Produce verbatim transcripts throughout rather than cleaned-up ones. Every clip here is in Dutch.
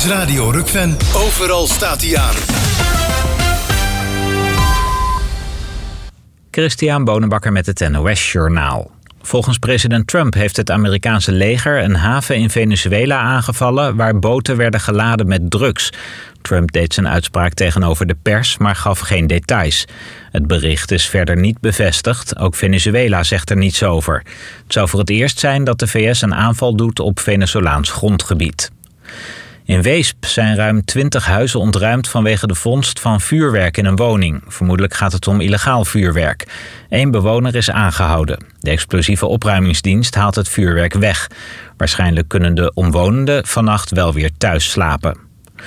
is Radio Rukven. Overal staat hij aan. Christian Bonenbakker met het N O S-journaal. Volgens president Trump heeft het Amerikaanse leger een haven in Venezuela aangevallen waar boten werden geladen met drugs. Trump deed zijn uitspraak tegenover de pers, maar gaf geen details. Het bericht is verder niet bevestigd. Ook Venezuela zegt er niets over. Het zou voor het eerst zijn dat de V S een aanval doet op Venezolaans grondgebied. In Weesp zijn ruim twintig huizen ontruimd vanwege de vondst van vuurwerk in een woning. Vermoedelijk gaat het om illegaal vuurwerk. Eén bewoner is aangehouden. De explosieve opruimingsdienst haalt het vuurwerk weg. Waarschijnlijk kunnen de omwonenden vannacht wel weer thuis slapen.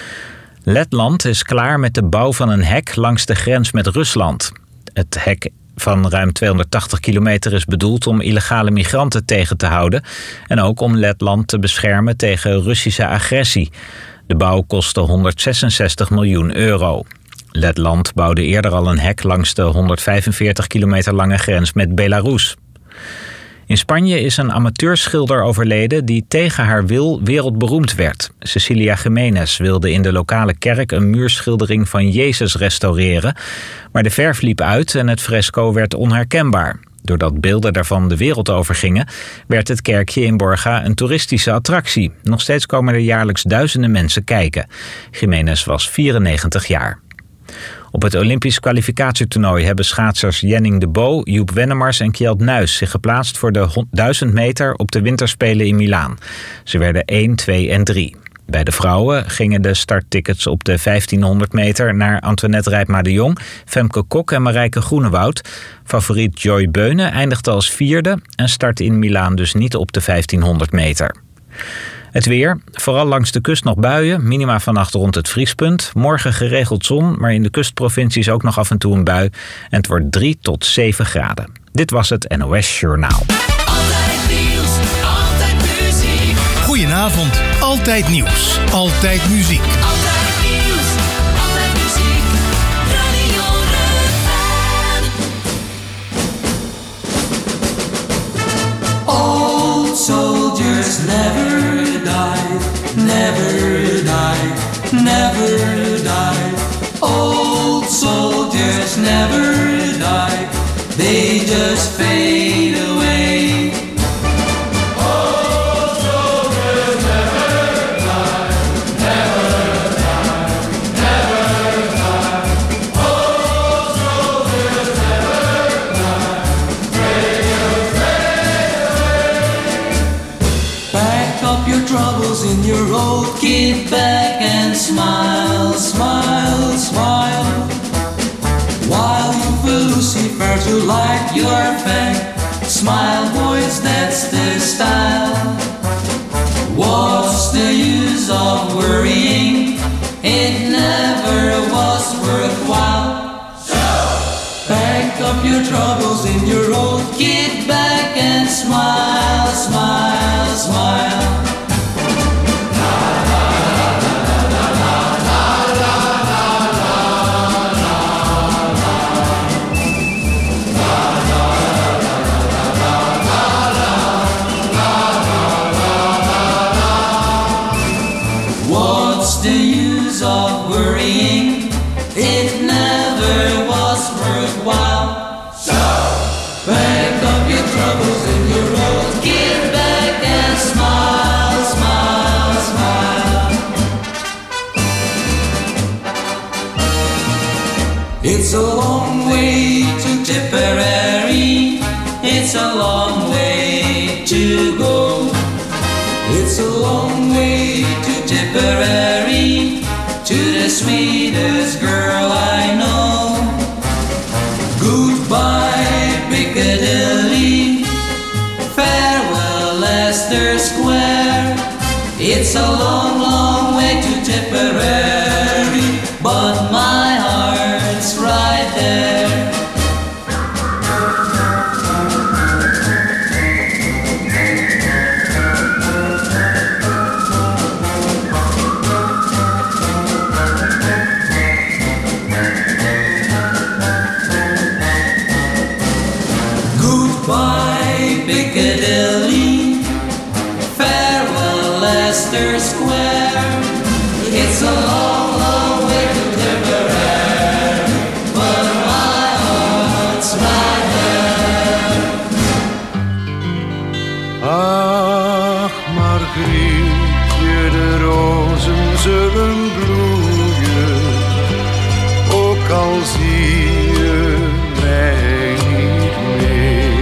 Letland is klaar met de bouw van een hek langs de grens met Rusland. Het hek van ruim tweehonderdtachtig kilometer is bedoeld om illegale migranten tegen te houden en ook om Letland te beschermen tegen Russische agressie. De bouw kostte honderdzesenzestig miljoen euro. Letland bouwde eerder al een hek langs de honderdvijfenveertig kilometer lange grens met Belarus. In Spanje is een amateurschilder overleden die tegen haar wil wereldberoemd werd. Cecilia Jiménez wilde in de lokale kerk een muurschildering van Jezus restaureren, maar de verf liep uit en het fresco werd onherkenbaar. Doordat beelden daarvan de wereld overgingen, werd het kerkje in Borja een toeristische attractie. Nog steeds komen er jaarlijks duizenden mensen kijken. Jiménez was vierennegentig jaar. Op het Olympisch kwalificatietoernooi hebben schaatsers Jenning de Bo, Joep Wennemars en Kjeld Nuis zich geplaatst voor de duizend meter op de winterspelen in Milaan. Ze werden één, twee en drie. Bij de vrouwen gingen de starttickets op de vijftienhonderd meter naar Antoinette Rijpma de Jong, Femke Kok en Marijke Groenewoud. Favoriet Joy Beunen eindigde als vierde en startte in Milaan dus niet op de vijftienhonderd meter. Het weer, vooral langs de kust nog buien, minima vannacht rond het vriespunt. Morgen geregeld zon, maar in de kustprovincies ook nog af en toe een bui. En het wordt drie tot zeven graden. Dit was het N O S Journaal. Altijd nieuws, altijd muziek. Goedenavond, altijd nieuws, altijd muziek. Altijd nieuws, altijd muziek. Radio Rukven. Old soldiers never Never die, never die. Old soldiers never die. They just fade away. Old soldiers never die, never die, never die. Old soldiers never die. They just fade away. Pack up your troubles in your old kit bag and smile, smile, smile. While you feel Lucifer to light your fang. Smile, boys, that's the style. What's the use of worrying? It never was worthwhile. So, pack up your troubles in your old kit bag and smile, smile, smile. What's the use of worrying? It never was worthwhile. So, pack up your troubles in your old kit bag and smile, smile, smile. It's a long way to Tipperary. It's a long way to go. It's a long way to Tipperary, to the sweetest girl I know. Goodbye Piccadilly, farewell Leicester Square. It's a long, long way to Tipperary, but my heart's right there. Goodbye Piccadilly, farewell Leicester Square. It's a long, long way to Tipperary, but my heart's right there. Ach, Margrietje, de rozen zullen bloeien, ook al zie je mij niet meer.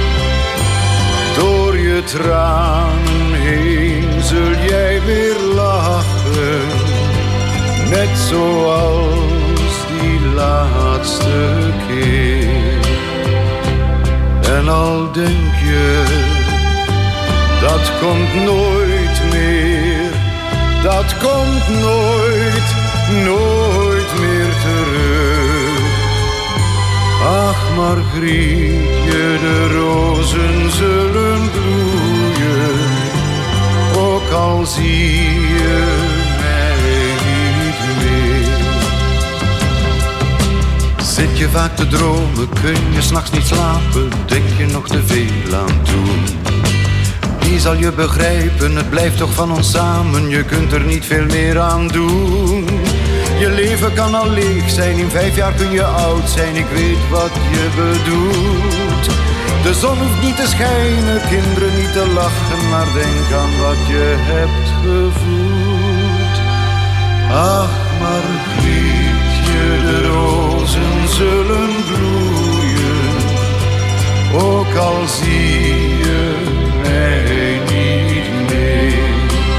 Door je tranen heen zul jij weer lachen, net zoals die laatste keer. En al denk je, dat komt nooit meer, dat komt nooit, nooit meer terug. Ach, Margrietje, de rozen zullen bloeien, ook al zie je mij niet meer. Zit je vaak te dromen, kun je 's nachts niet slapen, denk je nog te veel aan toen. Wie zal je begrijpen, het blijft toch van ons samen, je kunt er niet veel meer aan doen. Je leven kan al leeg zijn, in vijf jaar kun je oud zijn, ik weet wat je bedoelt. De zon hoeft niet te schijnen, kinderen niet te lachen, maar denk aan wat je hebt gevoeld. Ach, Margrietje, de rozen zullen bloeien, ook al zie je mij niet meer.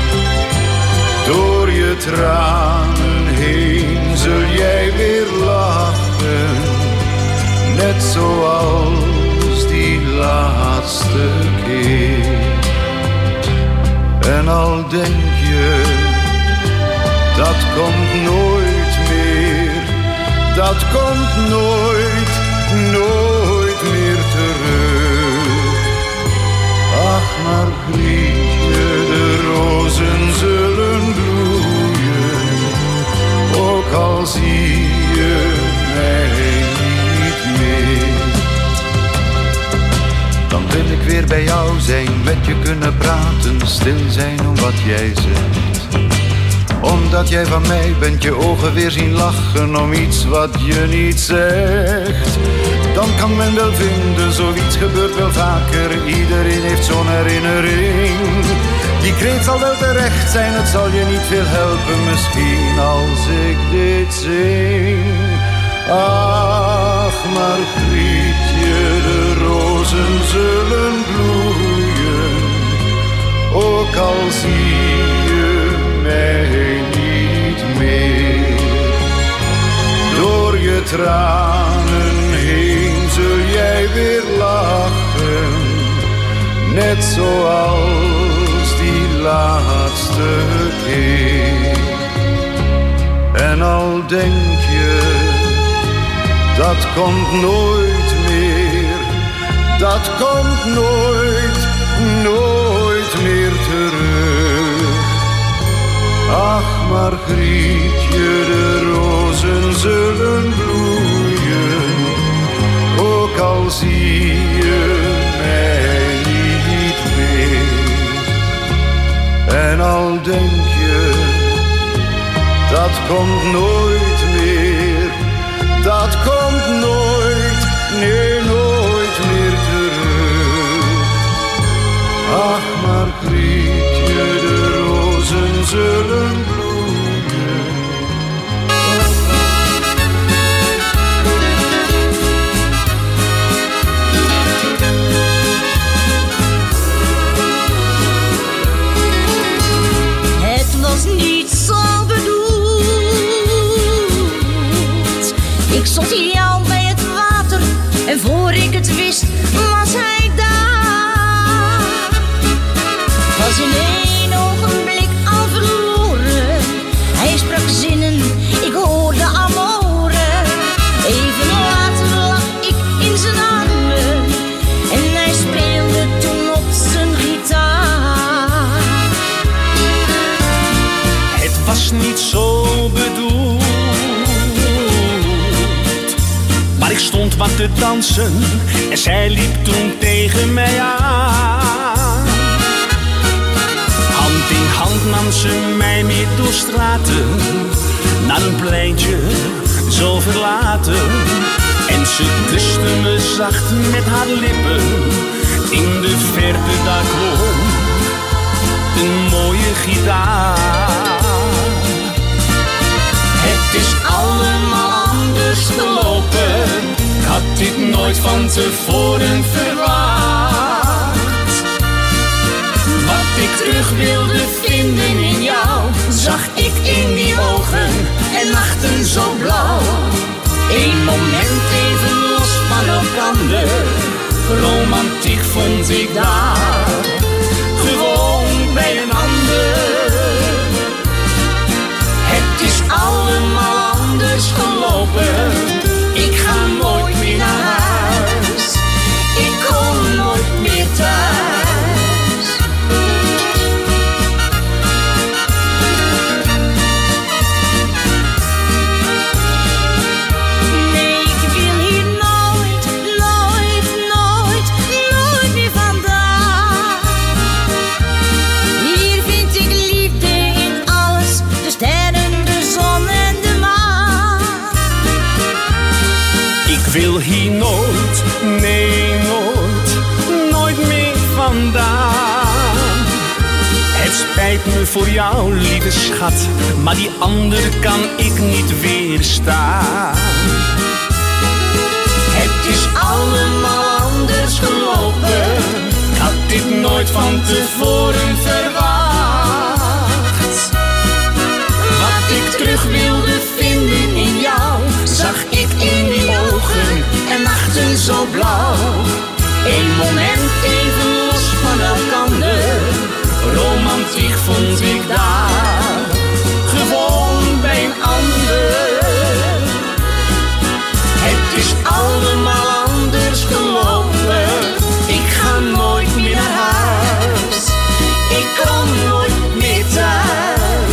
Door je tranen heen zul jij weer lachen, net zoals die laatste keer. En al denk je, dat komt nooit meer, dat komt nooit, nooit meer terug. Ach, Margrietje, de rozen zullen bloeien, ook al zie je mij niet meer. Dan wil ik weer bij jou zijn, met je kunnen praten, stil zijn om wat jij zegt. Omdat jij van mij bent, je ogen weer zien lachen om iets wat je niet zegt. Dan kan men wel vinden, zoiets gebeurt wel vaker, iedereen heeft zo'n herinnering. Die kreet zal wel terecht zijn, het zal je niet veel helpen, misschien als ik dit zing. Ach, Margrietje, de rozen zullen bloeien, ook al zie je mij niet meer. Door je tranen heen zul jij weer lachen, net zoals die laatste keer. En al denk je, dat komt nooit meer, dat komt nooit, nooit meer terug. Ach, Margrietje, de rozen zullen bloeien, ook al zie je mij niet meer. En al denk je, dat komt nooit meer, dat komt nooit, nee, nooit meer terug. Ach, Margrietje, de rozen zullen bloeien. Het was niet zo bedoeld. Ik stond hier al bij het water en voor ik het wist was hij daar. Was in één ogenblik al verloren. Hij sprak zinnen, ik hoorde amore. Even later lag ik in zijn armen en hij speelde toen op zijn gitaar. Het was niet zo bedoeld, maar ik stond wat te dansen en zij liep toen tegen mij aan. Hand in hand avond nam ze mij mee door straten, naar een pleintje zo verlaten. En ze kuste me zacht met haar lippen. In de verte daar klonk een mooie gitaar. Het is allemaal anders gelopen. Ik had dit nooit van tevoren verwacht. Wat ik terug wilde vinden in jou, zag ik in die ogen en nachten zo blauw. Eén moment even los van elkander, romantiek vond ik daar, gewoon bij een ander. Het is allemaal anders gelopen, ik ga nooit meer naar huis, ik kom nooit meer thuis. Ik wil hier nooit, nee nooit, nooit meer vandaan. Het spijt me voor jou, lieve schat, maar die andere kan ik niet weerstaan. Het is allemaal anders gelopen, ik had dit nooit van tevoren verwacht. Wat ik terug wilde vinden in jou, zag ik in die ogen en nachten zo blauw. Eén moment even los van elkander, romantiek vond ik daar, gewoon bij een ander. Het is allemaal anders gelopen, ik ga nooit meer naar huis, ik kom nooit meer thuis.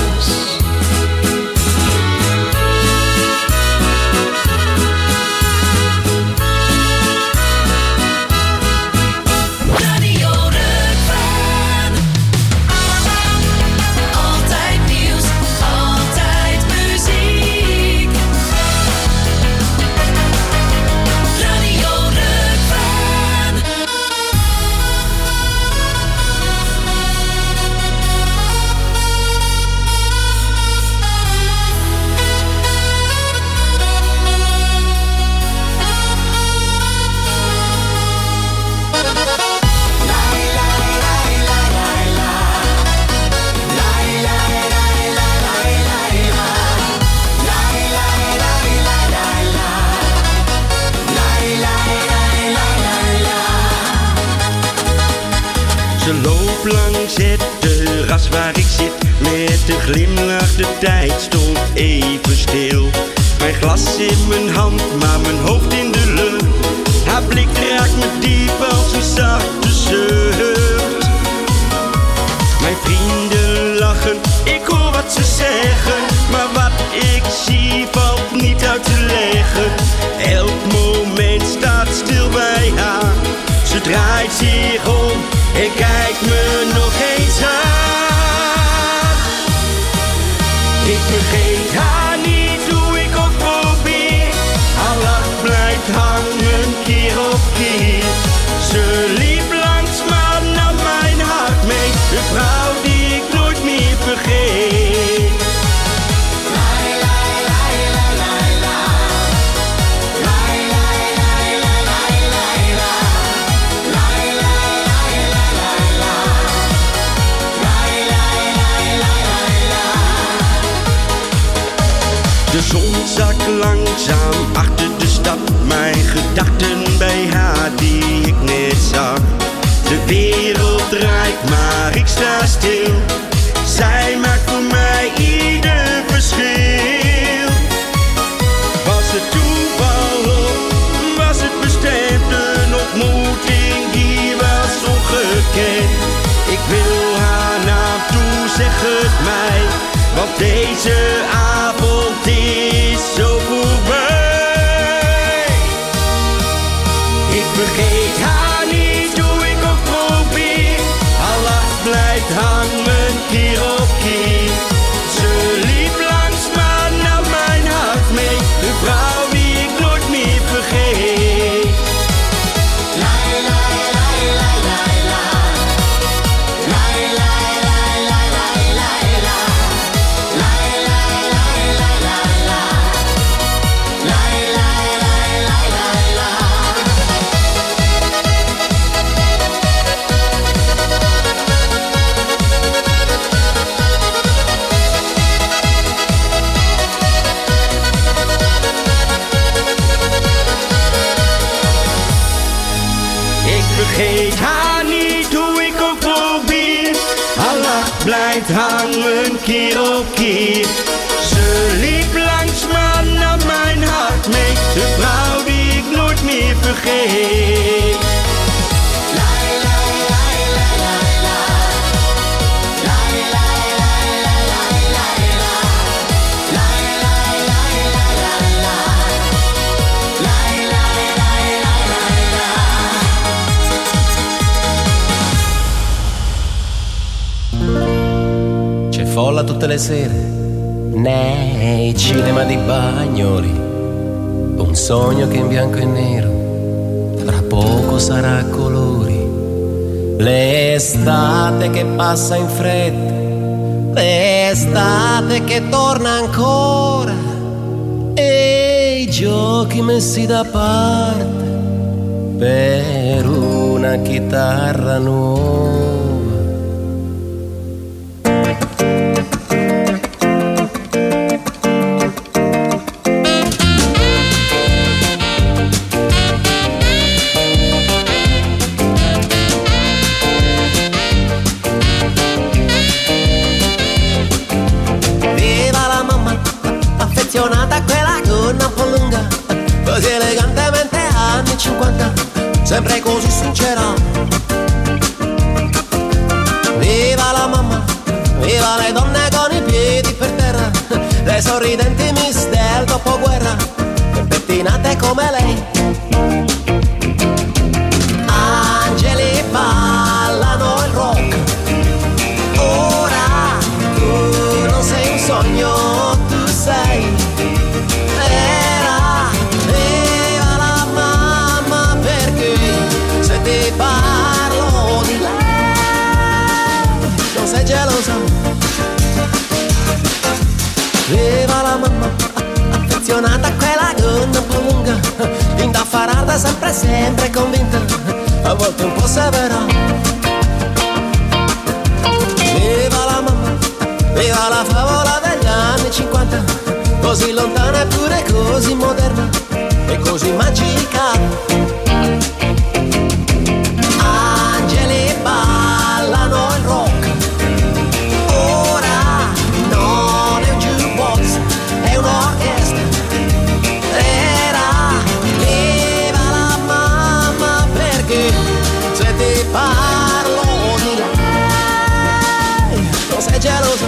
Waar ik zit met een glimlach, de tijd stond even stil. Mijn glas in mijn hand, maar mijn hoofd in de lucht. Haar blik raakt me diep als een zachte zucht. Mijn vrienden lachen, ik hoor wat ze zeggen, maar wat ik zie valt niet uit te leggen. Elk moment staat stil bij haar. Ze draait zich om en kijkt me nog eens aan. Ik vergeet haar niet, hoe ik ook probeer. Haar lach blijft hangen keer op keer. Ze liep langs maar nam mijn hart mee. De vrouw die ik nooit meer vergeet. De zon zakt langzaam achter de stad. Mijn gedachten bij haar die ik net zag. De wereld draait maar ik sta stil. Zij maakt voor mij ieder verschil. Was het toeval of was het bestemd? Een ontmoeting die was ongekend. Ik wil haar naam toe, zeg het mij, want deze avond is zo voorbij. Ik vergeet haar niet, hoe ik ook probeer. Haar lach blijft hangen keer op keer. Ik ga niet hoe ik ook probeer. Allah blijft hangen keer op keer. Ze liep langs maar naar mijn hart mee. De vrouw die ik nooit meer vergeet. Folla tutte le sere nei cinema di Bagnoli, un sogno che in bianco e nero tra poco sarà a colori, l'estate che passa in fretta, l'estate che torna ancora e i giochi messi da parte per una chitarra nuova. Così elegantemente anni cinquanta, sempre così sincera. Viva la mamma, viva le donne con i piedi per terra, le sorridenti miss del dopoguerra, pettinate come lei. Angeli ballano il rock, ora tu non sei un sogno, tu sei. Ti parlo di lei, non sei gelosa. Viva la mamma, affezionata a quella gonna un po' lunga, indaffarata sempre, sempre convinta, a volte un po' severa. Viva la mamma, viva la favola degli anni cinquanta, così lontana eppure così moderna e così magica. Ballano il rock, ora non è un jukebox, è un'orchestra. Era viva la mamma, perché se ti parlo di lei non sei gelosa.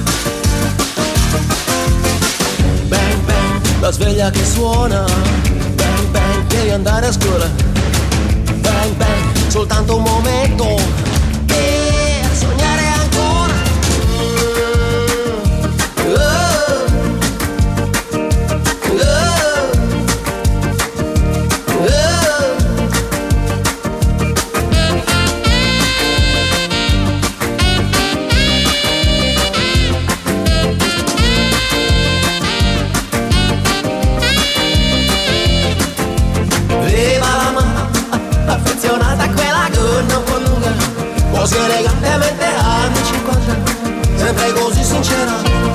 Bang bang, la sveglia che suona, bang bang, devi andare a scuola. Bang bang, soltanto un momento per sognare ancora. Oh, oh, oh. Viva la mamma, affezionata a quella gonna un po' lunga, così elegantemente anni cinquanta, sempre così sincera.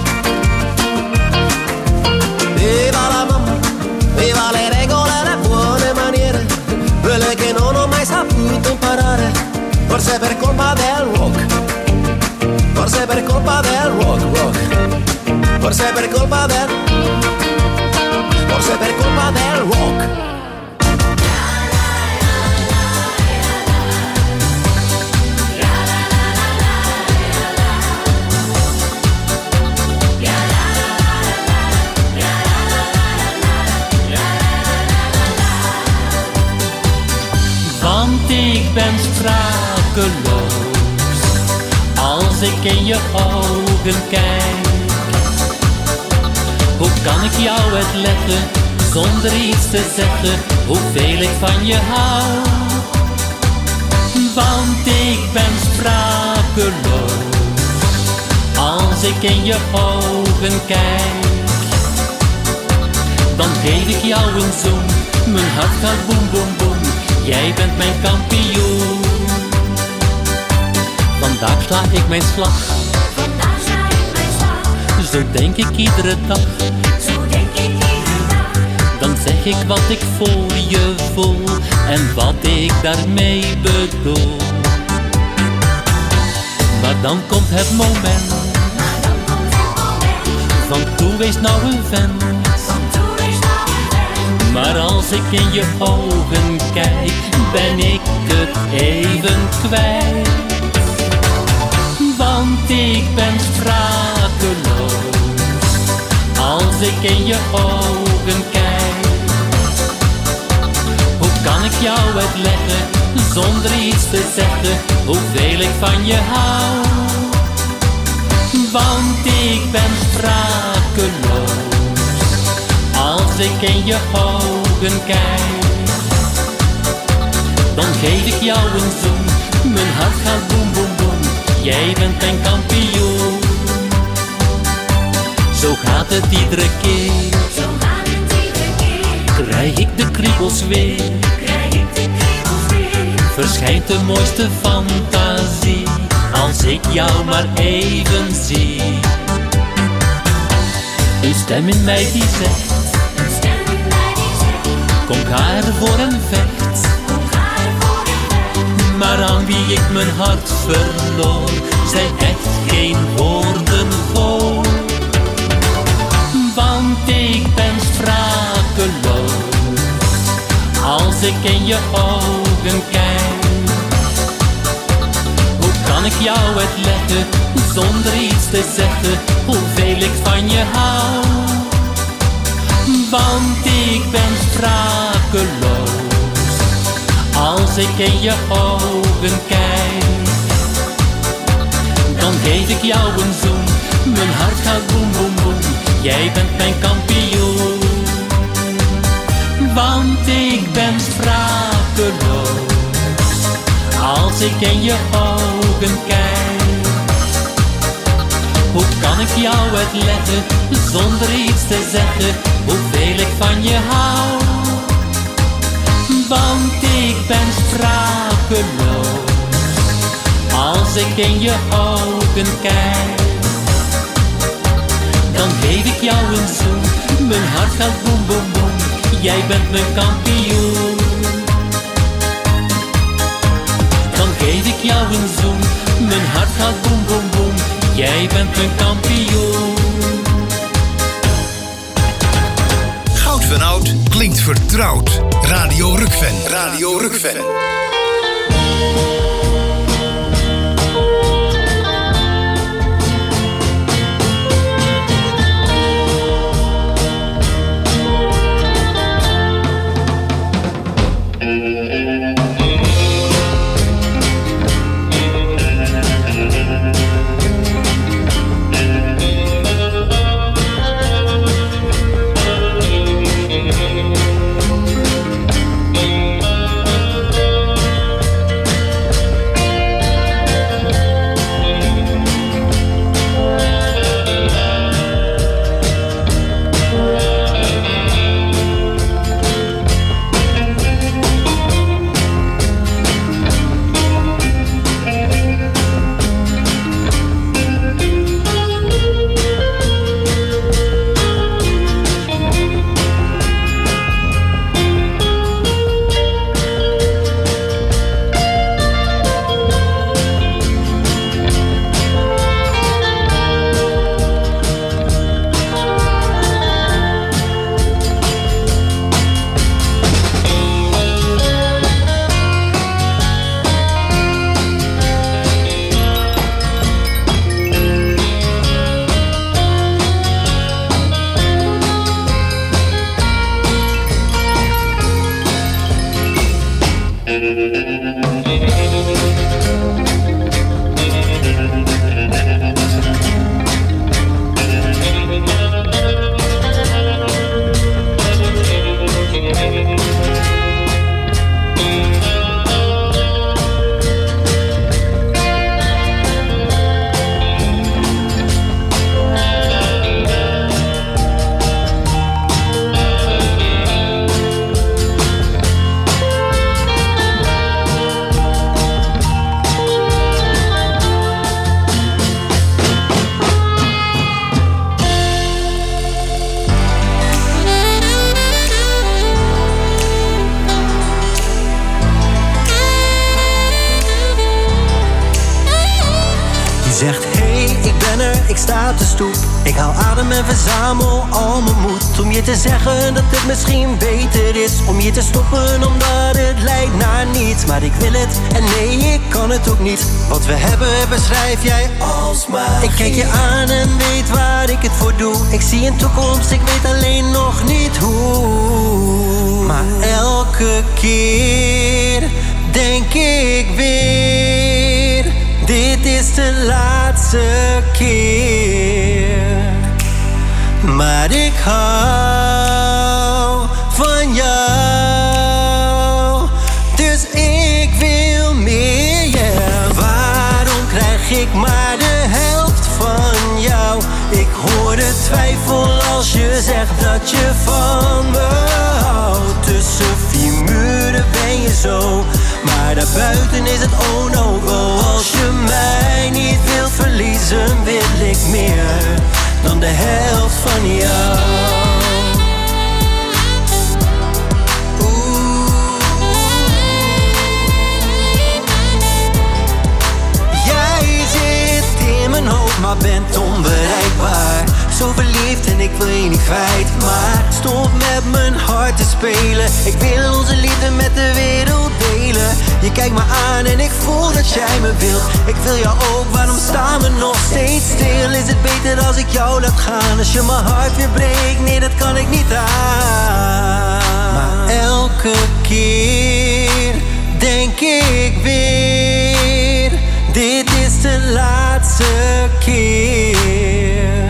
Viva la mamma, viva le regole e le buone maniere, quelle che non ho mai saputo imparare, forse per colpa del rock, forse per colpa del rock, rock, forse per colpa del, forse per colpa del rock. Want ik ben sprakeloos als ik in je ogen kijk. Hoe kan ik jou uitleggen zonder iets te zeggen hoeveel ik van je hou? Want ik ben sprakeloos als ik in je ogen kijk. Dan geef ik jou een zoen, mijn hart gaat boem boem boem. Jij bent mijn kampioen. Vandaag sla ik mijn slag. Vandaag sla ik mijn slag. Zo denk ik iedere dag. Zo denk ik iedere dag. Dan zeg ik wat ik voor je voel en wat ik daarmee bedoel. Maar dan komt het moment, van toe wees nou een vent. Maar als ik in je ogen kijk, ben ik het even kwijt. Want ik ben sprakeloos als ik in je ogen kijk. Hoe kan ik jou uitleggen, zonder iets te zeggen, hoeveel ik van je hou? Want ik ben sprakeloos als ik in je ogen kijk. Dan geef ik jou een zoen, mijn hart gaat boem boem boem. Jij bent mijn kampioen. Zo gaat het iedere keer, zo gaat het iedere keer. Krijg ik de kriebels weer, krijg ik de kriebels weer. Verschijnt de mooiste fantasie, als ik jou maar even zie. Een stem in mij die zegt, een stem in mij die zegt, kom haar voor een vecht. kom haar voor een vecht. Maar aan wie ik mijn hart verloor, zijn echt geen woorden voor. Want ik ben sprakeloos als ik in je ogen kijk. Hoe kan ik jou uitleggen, zonder iets te zeggen, hoeveel ik van je hou? Want ik ben sprakeloos als ik in je ogen kijk. Dan geef ik jou een zoen, mijn hart gaat boem boem boem. Jij bent mijn kampioen. Want ik ben sprakeloos als ik in je ogen kijk. Hoe kan ik jou uitleggen, zonder iets te zeggen, hoeveel ik van je hou? Want ik ben sprakeloos als ik in je ogen kijk. Dan geef ik jou een zoen, mijn hart gaat boem boem boem. Jij bent mijn kampioen. Dan geef ik jou een zoen, mijn hart gaat boem boem boem. Jij bent mijn kampioen. Goud van Oud klinkt vertrouwd. Radio Rukven. Radio Rukven. zegt hey, ik ben er, ik sta op de stoep. Ik haal adem en verzamel al mijn moed om je te zeggen dat het misschien beter is om je te stoppen omdat het leidt naar niets. Maar ik wil het en nee, ik kan het ook niet. Wat we hebben beschrijf jij als magie. Ik kijk je aan en weet waar ik het voor doe. Ik zie een toekomst, ik weet alleen nog niet hoe. Maar elke keer denk ik weer, dit is de laatste keer. Maar ik hou van jou, dus ik wil meer, yeah. Waarom krijg ik maar de helft van jou? Ik hoor de twijfel als je zegt dat je van me houdt. Tussen vier muren ben je zo, maar daarbuiten is het oh no go. Als je mij niet wilt verliezen, wil ik meer dan de helft van jou. Oeh. Jij zit in mijn hoofd, maar bent onbereikbaar. Zo verliefd en ik wil je niet kwijt, maar stop met mijn hart te spelen. Ik wil onze liefde met de wereld delen. Je kijkt me aan en ik voel dat jij me wilt. Ik wil jou ook, waarom staan we nog steeds stil? Is het beter als ik jou laat gaan? Als je mijn hart weer breekt, nee dat kan ik niet aan. Maar elke keer denk ik weer, dit is de laatste keer.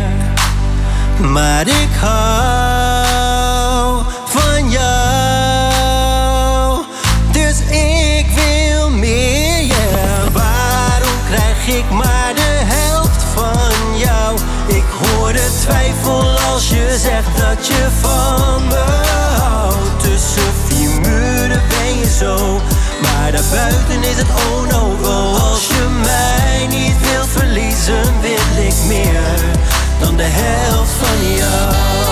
Maar ik hou van jou, dus ik wil meer, yeah. Waarom krijg ik maar de helft van jou? Ik hoor de twijfel als je zegt dat je van me houdt. Tussen vier muren ben je zo, maar daarbuiten is het oh no go. Als je mij niet wilt verliezen, wil ik meer dan de helft van jou.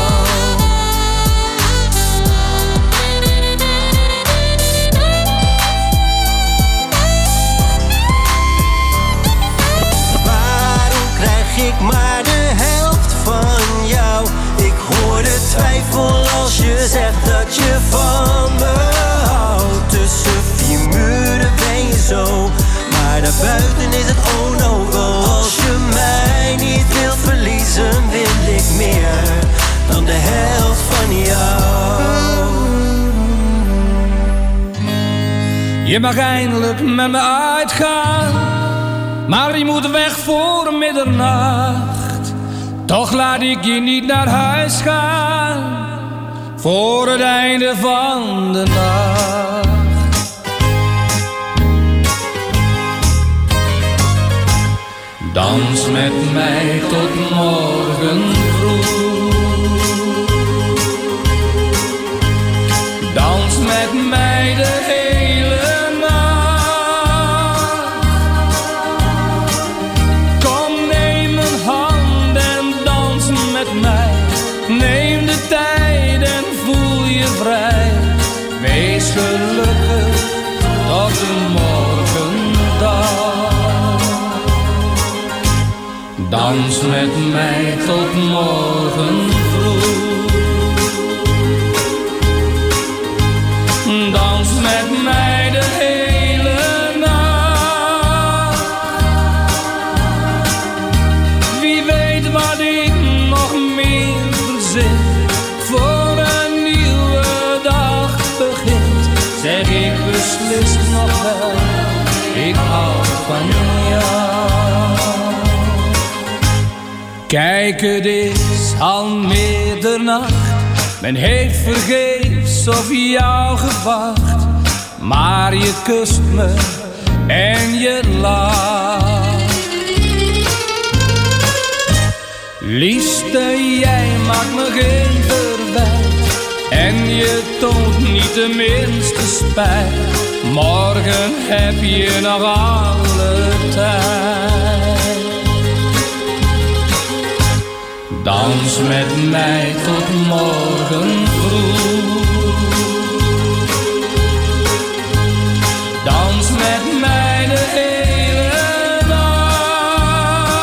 Waarom krijg ik maar de helft van jou? Ik hoor de twijfel als je zegt dat je van me houdt. Tussen vier muren ben je zo, maar daarbuiten is het oh no go. Als je mij niet wilt verliezen, wil ik meer dan de helft van jou. Je mag eindelijk met me uitgaan, maar je moet weg voor middernacht. Toch laat ik je niet naar huis gaan voor het einde van de nacht. Dans met mij tot morgen vroeg. Dans met mij de hele nacht. Kom, neem mijn hand en dans met mij. Neem de tijd en voel je vrij. Wees gelukkig tot de morgendag. Dans met mij tot morgen vroeg. Dans met mij de hele nacht. Wie weet wat ik nog meer verzin voor een nieuwe dag begint. Zeg ik beslist nog wel, ik hou van jou. Kijk, het is al middernacht. Men heeft vergeefs op jou gewacht. Maar je kust me en je lacht. Liefste, jij maakt me geen verwijt. En je toont niet de minste spijt. Morgen heb je nog alle tijd. Dans met mij tot morgen vroeg. Dans met mij de hele nacht.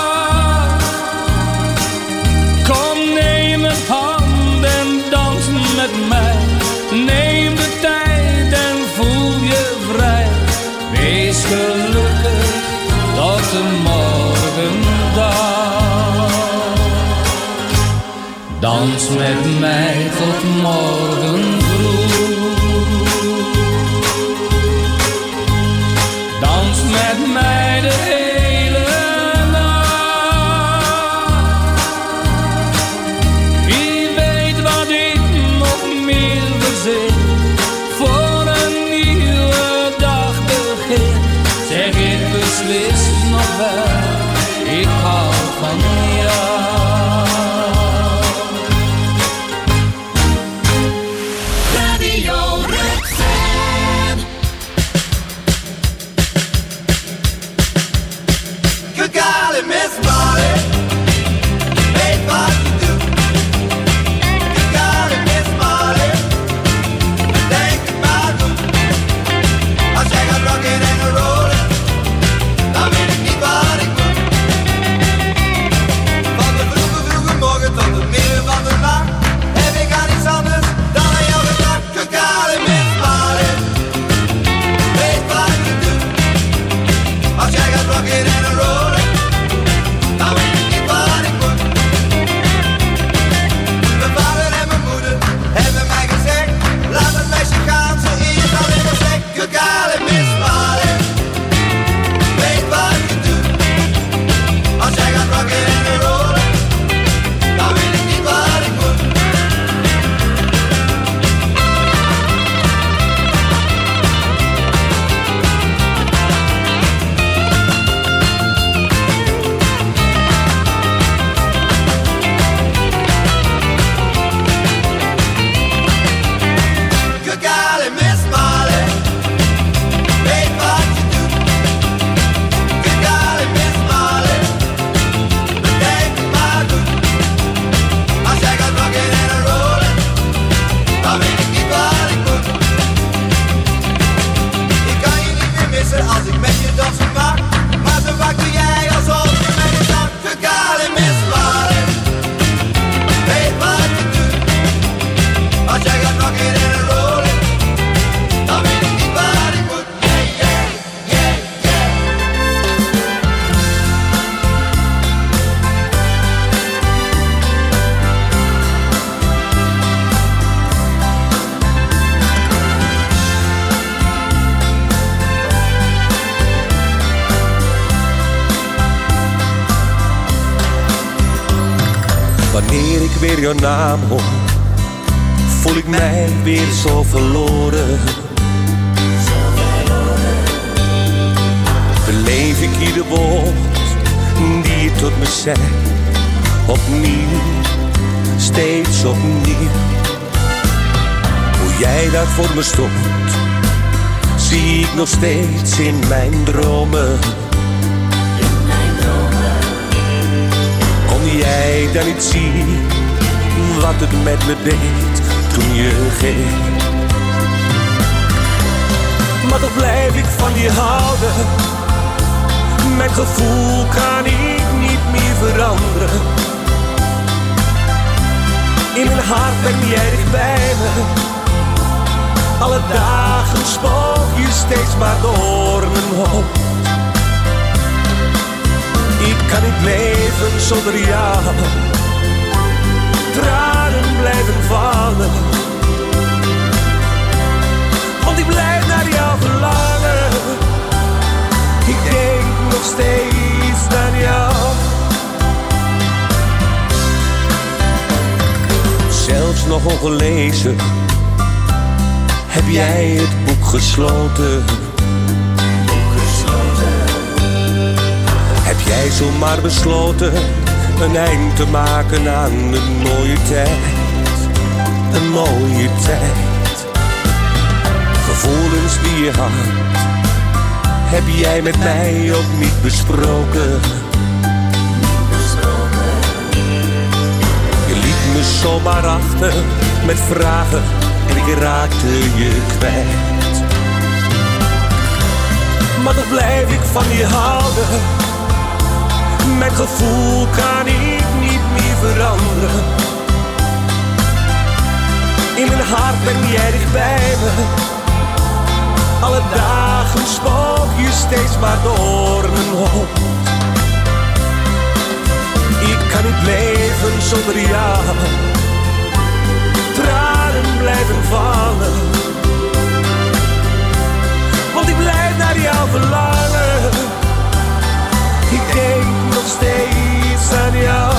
met mij tot morgen vroeg. Dans met mij de hele nacht. Wie weet wat ik nog meer verzin. Voor een nieuwe dag begin. Zeg ik beslist nog wel. Ik hou van jou. Wanneer ik weer jouw naam hoor, voel ik mij weer zo verloren. Beleef ik ieder woord die je tot me zei, opnieuw, steeds opnieuw. Hoe jij daar voor me stond, zie ik nog steeds in mijn dromen. Jij dan niet zien wat het met me deed toen je ging. Maar toch blijf ik van je houden. Mijn gevoel kan ik niet meer veranderen. In mijn hart ben jij dicht bij me. Alle dagen spook je steeds maar door mijn hoofd. Ik kan niet leven zonder jou. Tranen blijven vallen. Want ik blijf naar jou verlangen. Ik denk nog steeds aan jou. Zelfs nog ongelezen heb jij het boek gesloten. Heb jij zomaar besloten een eind te maken aan een mooie tijd, een mooie tijd. Gevoelens die je had, heb jij met mij ook niet besproken. Je liet me zomaar achter met vragen en ik raakte je kwijt. Maar toch blijf ik van je houden. Mijn gevoel kan ik niet meer veranderen. In mijn hart ben jij dicht bij me. Alle dagen spook je steeds maar door mijn hoofd. Ik kan niet leven zonder jou. tranen blijven vallen. Want ik blijf naar jou verlangen. Ik denk nog steeds aan jou.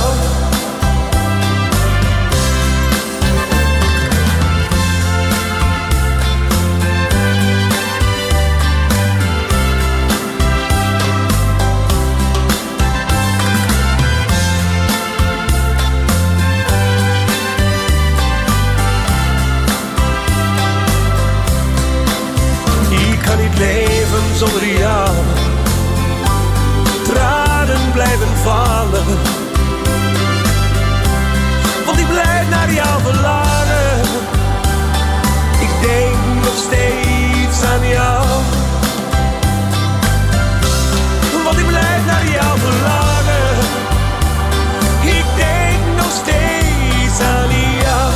Leven zonder jou. Tranen blijven vallen. Want ik blijf naar jou verlangen. Ik denk nog steeds aan jou. Want ik blijf naar jou verlangen. Ik denk nog steeds aan jou.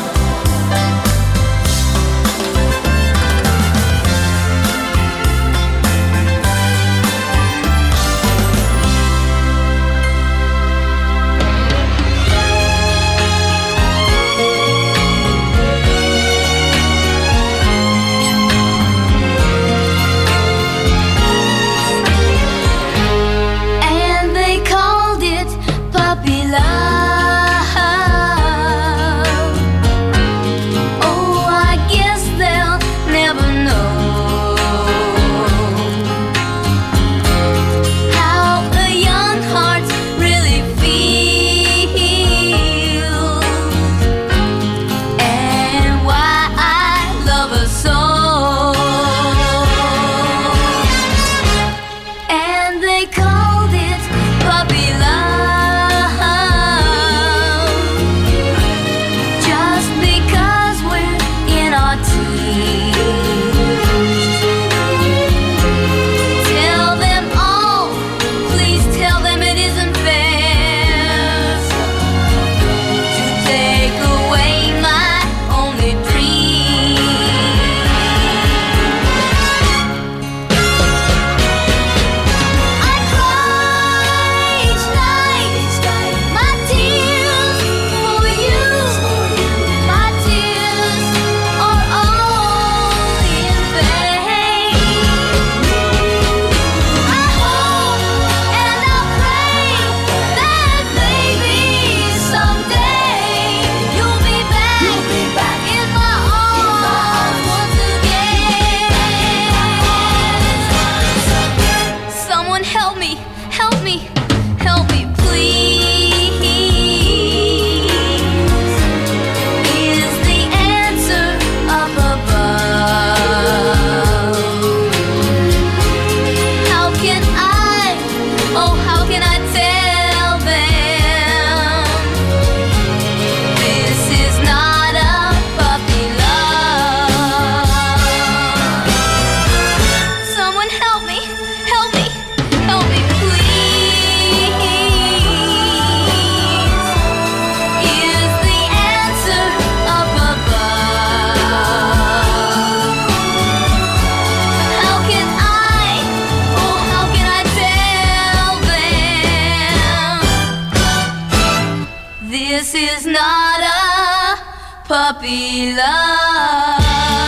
puppy love.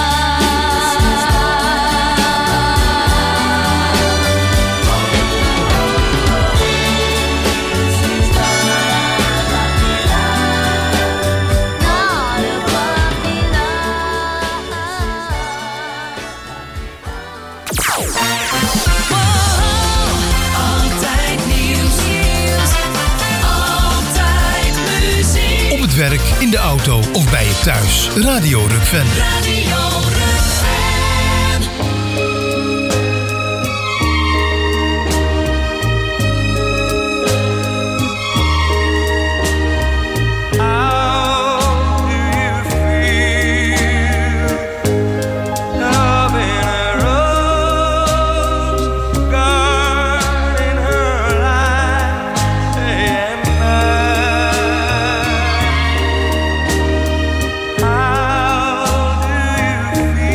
Werk, in de auto of bij je thuis. Radio Rukven. Radio How do you feel?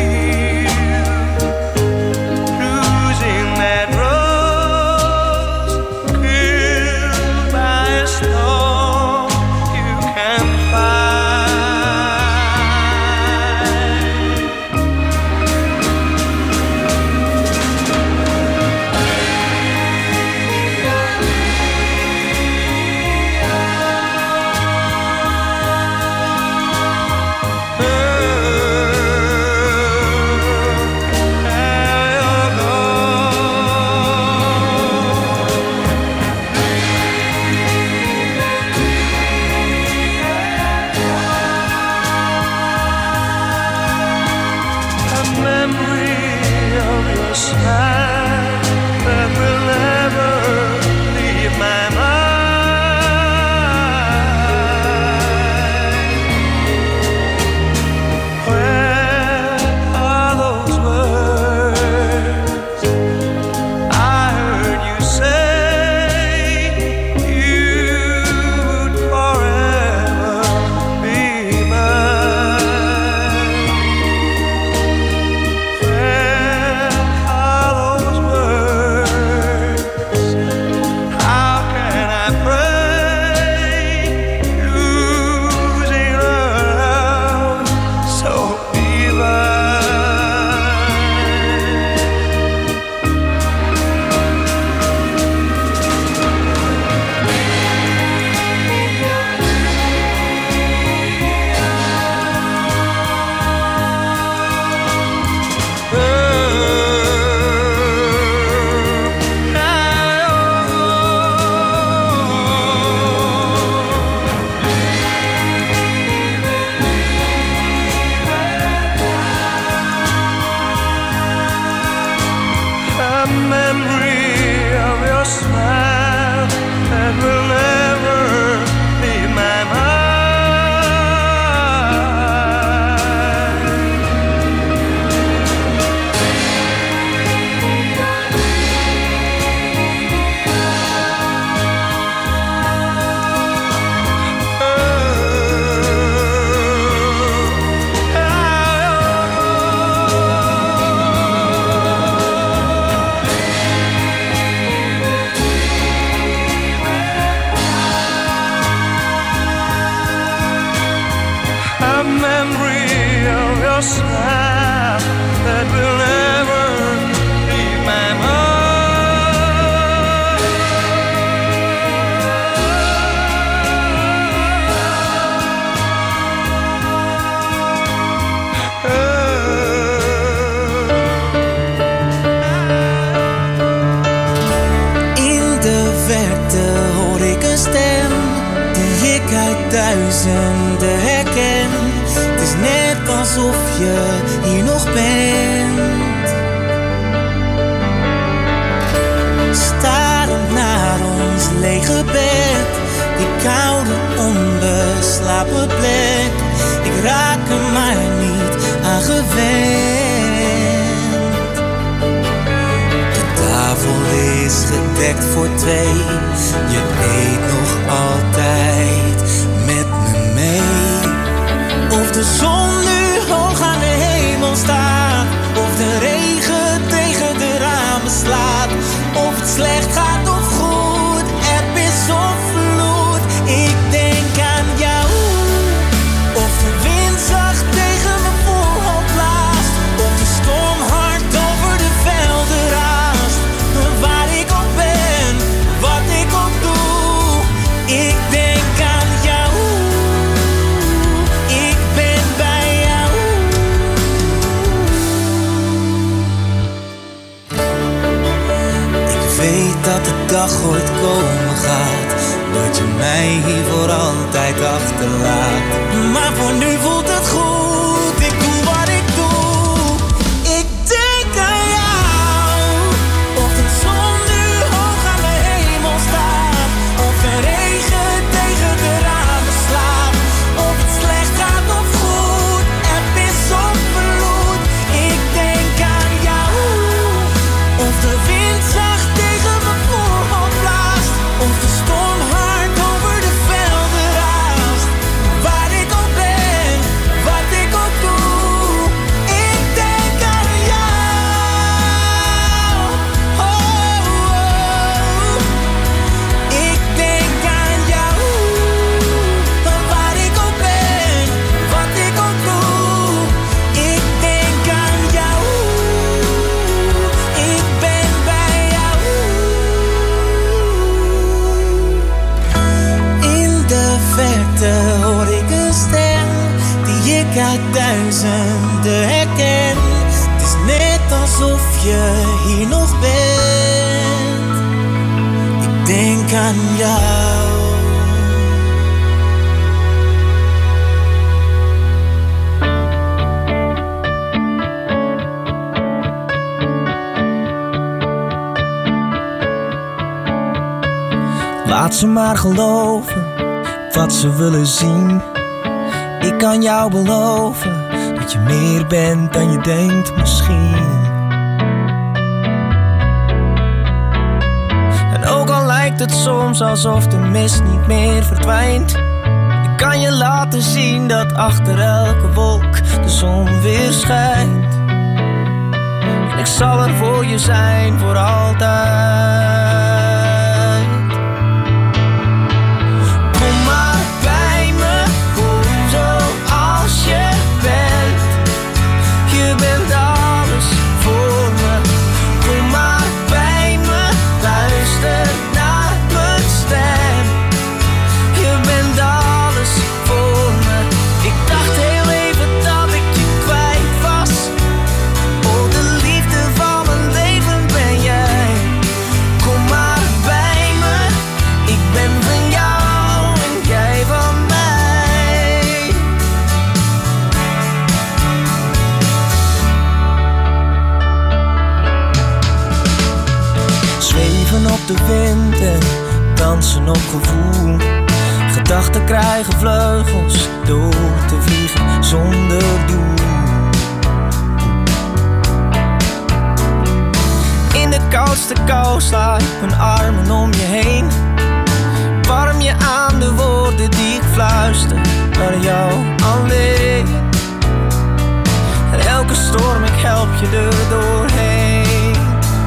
your smile that will never leave my mind. Smile that will never leave my mind. In de verte hoor ik een stem die ik uit duizenden herken. Het is net alsof je hier nog bent. Starend naar ons lege bed, die koude onbeslapen plek. Ik raak er maar niet aan gewend. De tafel is gedekt voor twee. Je eet nog altijd met me mee. Of de zon nu hoog aan de hemel staat, of de regen tegen de ramen slaat, of het slecht gaat of goed, eb is of vloed. Ik denk aan jou, of de wind zacht tegen mijn voorhoofd blaast, of de storm hard over de velden raast. Waar ik ook ben, wat ik ook doe, ik denk aan jou. Dat de dag ooit komen gaat, dat je mij hier voor altijd achterlaat. Maar voor nu voelt het goed, ik doe wat ik doe. Ik denk aan jou, of de zon nu hoog aan de hemel staat, of de regen tegen de ramen slaat, of het slecht gaat of goed, eb is of vloed. Ik denk aan jou, of de wind zacht tegen me voorhoofd blaast, of de storm hard over de velden raast. Waar ik ook ben, wat ik ook doe, ik denk aan jou. Oh, oh. Ik denk aan jou. Waar ik ook ben, wat ik ook doe, ik denk aan jou. Ik ben bij jou. In de verte hoor ik een stem die ik uit duizenden herken. Het is net alsof je hier nog bent. Ik denk aan jou. Laat ze maar geloven wat ze willen zien. Ik kan jou beloven dat je meer bent dan je denkt misschien. En ook al lijkt het soms alsof de mist niet meer verdwijnt, ik kan je laten zien dat achter elke wolk de zon weer schijnt. En ik zal er voor je zijn voor altijd. Oh, de liefde van mijn leven ben jij. de wind en dansen op gevoel. Gedachten krijgen vleugels door te vliegen zonder doel. In de koudste kou sla ik mijn armen om je heen. Warm je aan de woorden die ik fluister naar jou alleen. En elke storm, ik help je er doorheen.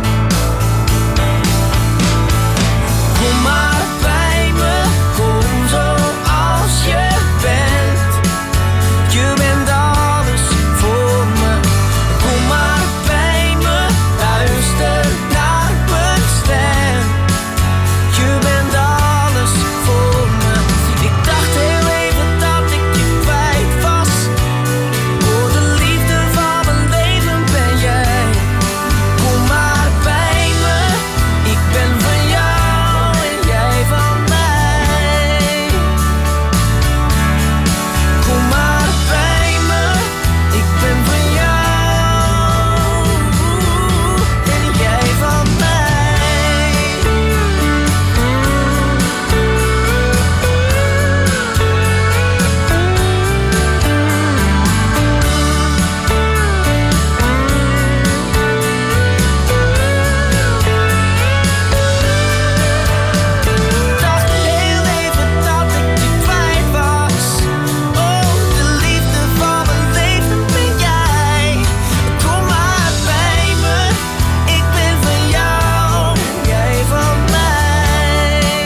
Kom maar bij me, kom zoals je bent. Je bent alles voor me. Kom maar bij me, luister naar mijn stem. Je bent alles voor me. Ik dacht heel even dat ik je kwijt was. Voor de liefde van mijn leven ben jij. Kom maar bij me, ik ben van jou en jij van mij. Kom maar bij me, ik ben van jou en jij van mij. Ik dacht heel even dat ik je kwijt was. Oh, de liefde van mijn leven ben jij. Kom maar bij me, ik ben van jou en jij van mij.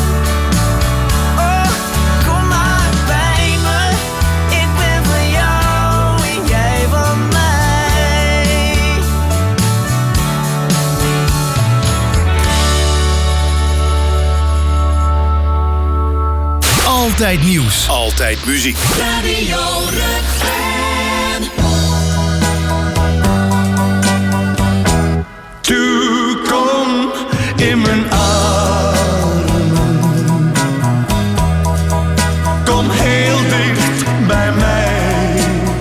Oh, kom maar bij me, ik ben van jou en jij van mij. Altijd nieuws. Altijd muziek. Radio Rukven. Toe, kom in mijn armen. Kom heel dicht bij mij.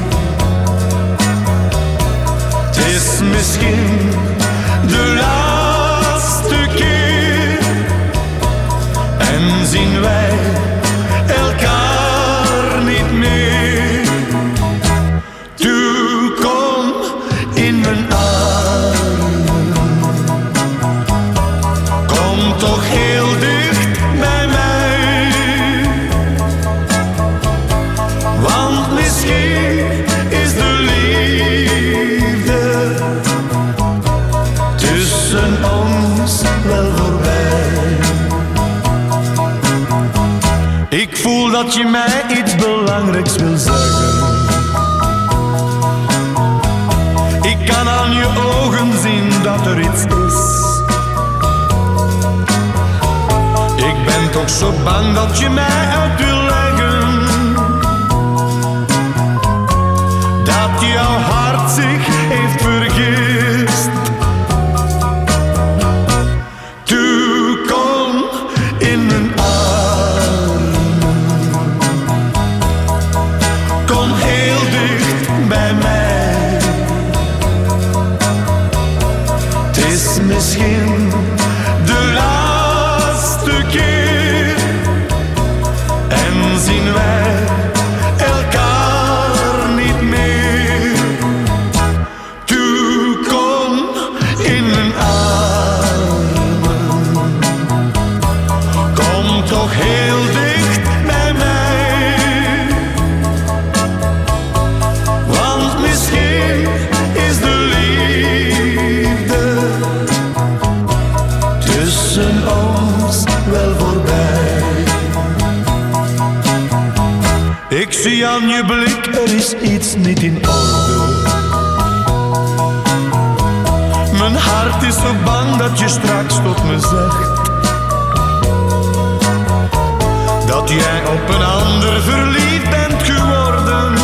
Het is misschien de laatste keer. En zien wij elkaar niet meer. Toe, kom in mijn armen. Kom toch heel dicht bij mij. Want misschien is de liefde tussen ons wel voorbij. Ik voel dat je mij iets belangrijks wil zeggen. Ik kan aan je ogen zien dat er iets is. Ik ben toch zo bang dat je mij uit wil leggen. Dat jouw hart zich heeft vergist. Toe, kom in mijn armen. Kom heel dicht bij mij. Het is misschien de laatste keer. En zien wij elkaar niet meer. Toe, kom in mijn armen. Kom toch heel dicht bij mij. Want misschien is de liefde tussen ons wel voorbij. Ik zie aan je blik, er is iets niet in orde. Mijn hart is zo bang dat je straks tot me zegt dat jij op een ander verliefd bent geworden.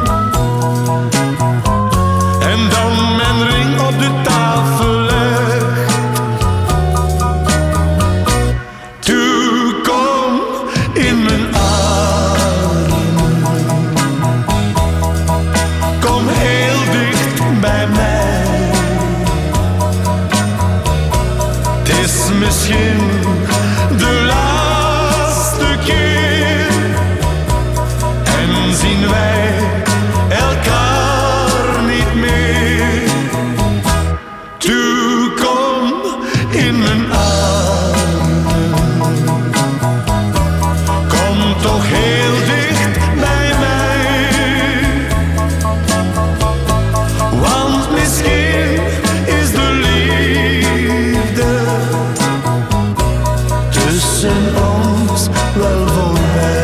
En dan mijn ring op de tafel legt. Toe, kom in mijn armen. Kom heel dicht bij mij. Het is misschien toe, kom in mijn armen. Kom toch heel dicht bij mij. Want misschien is de liefde tussen ons wel voorbij.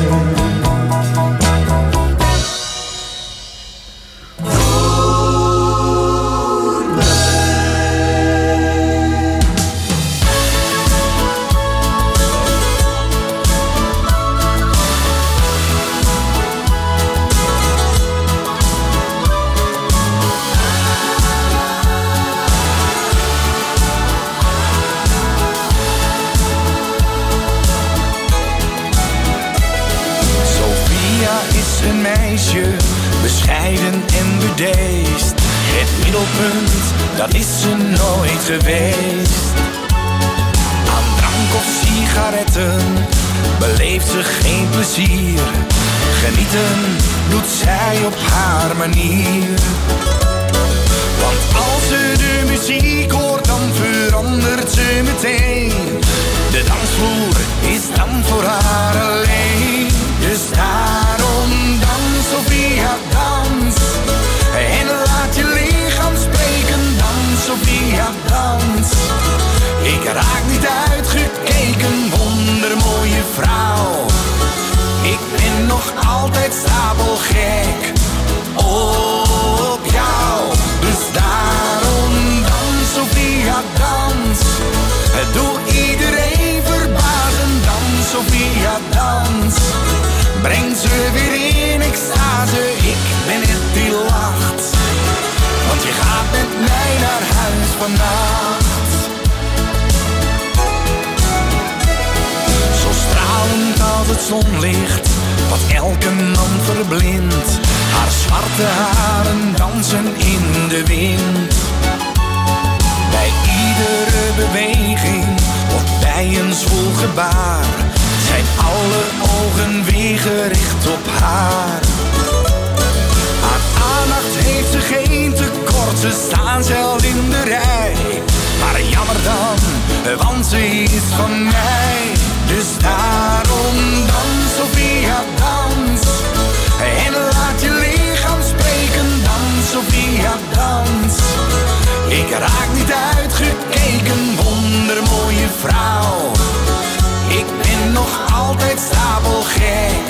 Bescheiden en bedeesd, het middelpunt, dat is ze nooit geweest. Aan drank of sigaretten beleeft ze geen plezier. Genieten doet zij op haar manier. Want als ze de muziek hoort, dan verandert ze meteen. De dansvloer is dan voor haar alleen. Dus daarom dans, Sophia, dans. En laat je lichaam spreken, dans, Sophia, dans. Ik raak niet uitgekeken, wondermooie vrouw. Ik ben nog altijd stapelgek op jou. Dus daarom dans, Sophia, dans. Doe iedereen verbazen, dans, Sophia, dans. Breng ze weer in extase, ik ben het die lacht. Want je gaat met mij naar huis vannacht. Zo stralend als het zonlicht, wat elke man verblindt. Haar zwarte haren dansen in de wind. Bij iedere beweging of bij een zwoel gebaar zijn alle ogen weer gericht op haar. Aan aandacht heeft ze geen tekort, ze staan zelf in de rij. Maar jammer dan, want ze is van mij. Dus daarom dans, Sophia, dans. En laat je lichaam spreken, dans, Sophia, dans. Ik raak niet uitgekeken, wondermooie vrouw. Ik ben nog altijd stapelgek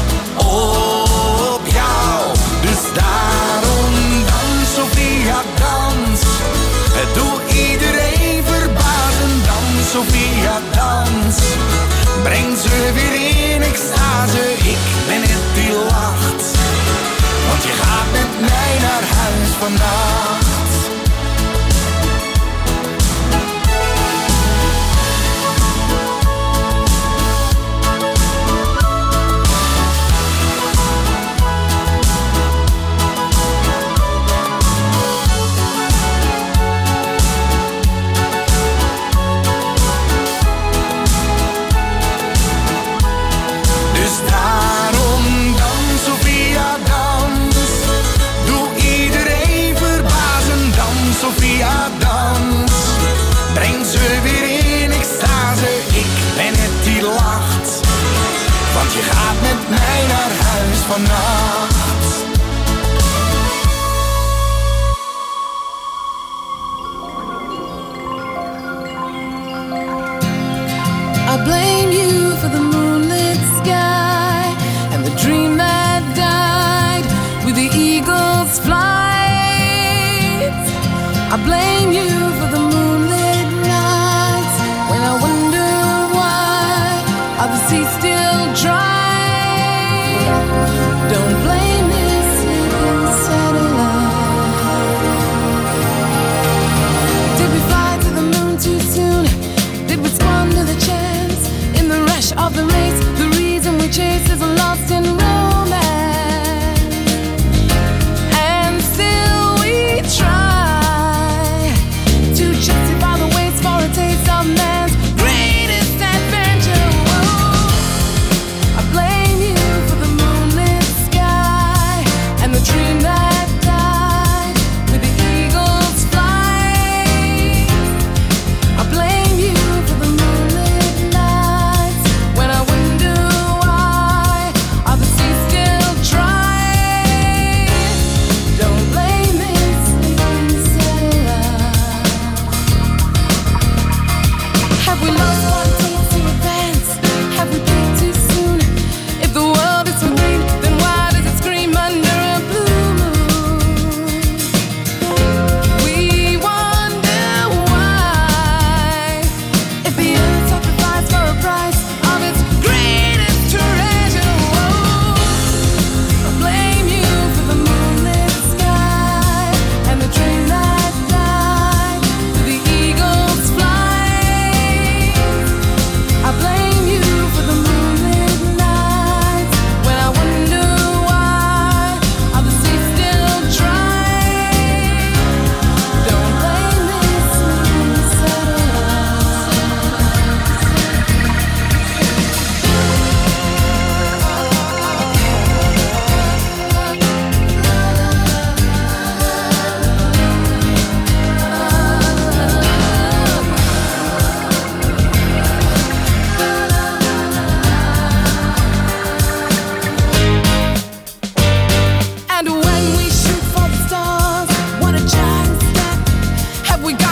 op jou. Dus daarom dans, Sophia, dans. Doe iedereen verbazen, dans, Sophia, dans. Breng ze weer in extase, ik ben het die lacht. Want je gaat met mij naar huis vannacht. Sophia, dans. Breng ze weer in extase, ik ben het die lacht. Want je gaat met mij naar huis vannacht. I blame you for the moonlit sky and the dream that died with the eagle's flight. I blame you for the